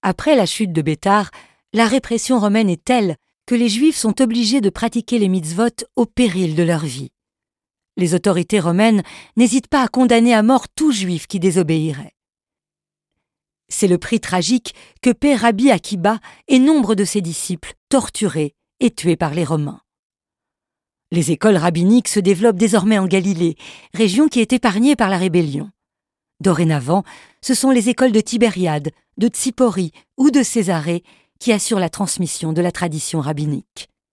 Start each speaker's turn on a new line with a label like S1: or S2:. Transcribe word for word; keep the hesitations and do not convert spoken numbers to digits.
S1: Après la chute de Béthar, la répression romaine est telle que les Juifs sont obligés de pratiquer les mitzvot au péril de leur vie. Les autorités romaines n'hésitent pas à condamner à mort tout Juif qui désobéirait. C'est le prix tragique que paie Rabbi Akiba et nombre de ses disciples, torturés et tués par les Romains. Les écoles rabbiniques se développent désormais en Galilée, région qui est épargnée par la rébellion. Dorénavant, ce sont les écoles de Tibériade, de Tsipori ou de Césarée qui assurent la transmission de la tradition rabbinique.